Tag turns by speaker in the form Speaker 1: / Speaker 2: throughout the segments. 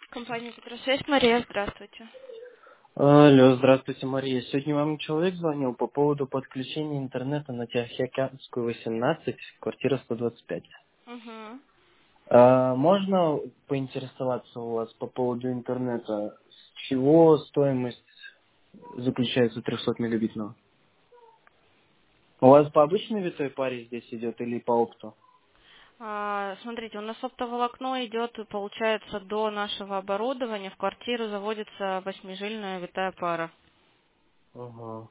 Speaker 1: Компания Петросвязь, Мария, здравствуйте.
Speaker 2: Алло, здравствуйте, Мария. Сегодня вам человек звонил по поводу подключения интернета на Тихоокеанскую 18, квартира 125.
Speaker 1: Угу.
Speaker 2: Можно поинтересоваться у вас по поводу интернета? С чего стоимость заключается 300 мегабитного? У вас по обычной витой паре здесь идет или по опту?
Speaker 1: Смотрите, у нас оптоволокно идет, получается, до нашего оборудования. В квартиру заводится восьмижильная витая пара.
Speaker 2: Ага.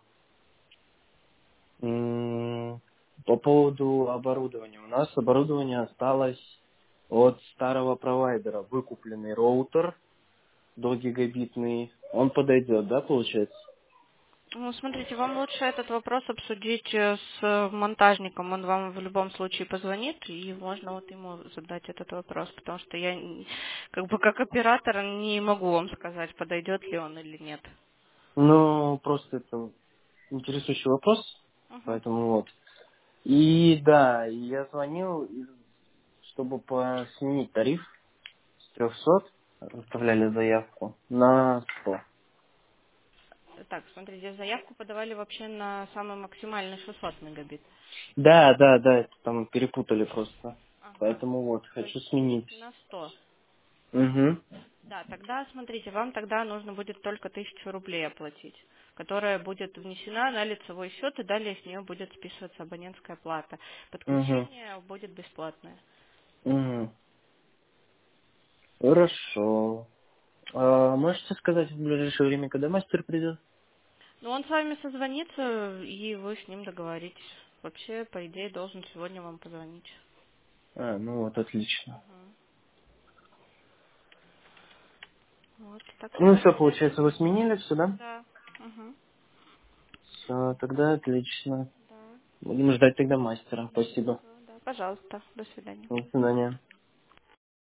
Speaker 2: По поводу оборудования. У нас оборудование осталось от старого провайдера. Выкупленный роутер до гигабитный. Он подойдет, да, получается?
Speaker 1: Ну, смотрите, вам лучше этот вопрос обсудить с монтажником. Он вам в любом случае позвонит, и можно вот ему задать этот вопрос, потому что я, как бы, как оператор не могу вам сказать, подойдет ли он или нет.
Speaker 2: Ну, просто это интересующий вопрос,
Speaker 1: Угу.
Speaker 2: поэтому вот. И да, и я звонил, чтобы сменить тариф с 300, оставляли заявку, на 100.
Speaker 1: Так, смотрите, заявку подавали вообще на самый максимальный 600 мегабит.
Speaker 2: Да, да, да, это там перепутали просто.
Speaker 1: Ага.
Speaker 2: Поэтому вот,
Speaker 1: То есть
Speaker 2: хочу сменить.
Speaker 1: на 100.
Speaker 2: Угу.
Speaker 1: Да, тогда, смотрите, вам тогда нужно будет только 1000 рублей оплатить, которая будет внесена на лицевой счет, и далее с нее будет списываться абонентская плата.
Speaker 2: Угу.
Speaker 1: Подключение будет бесплатное.
Speaker 2: Угу. Хорошо. Можете сказать в ближайшее время, когда мастер придет?
Speaker 1: Но он с вами созвонится, и вы с ним договоритесь. Вообще, по идее, должен сегодня вам позвонить.
Speaker 2: Ну вот, отлично.
Speaker 1: Мгм. Вот, так
Speaker 2: Ну
Speaker 1: что
Speaker 2: все,
Speaker 1: ожидайте
Speaker 2: получается, вы
Speaker 1: звонка.
Speaker 2: сменили все, да?
Speaker 1: Да. Мгм.
Speaker 2: Все, тогда отлично.
Speaker 1: Да.
Speaker 2: Будем ждать тогда мастера.
Speaker 1: Да,
Speaker 2: Спасибо.
Speaker 1: всё, да. Пожалуйста. До свидания.
Speaker 2: До свидания.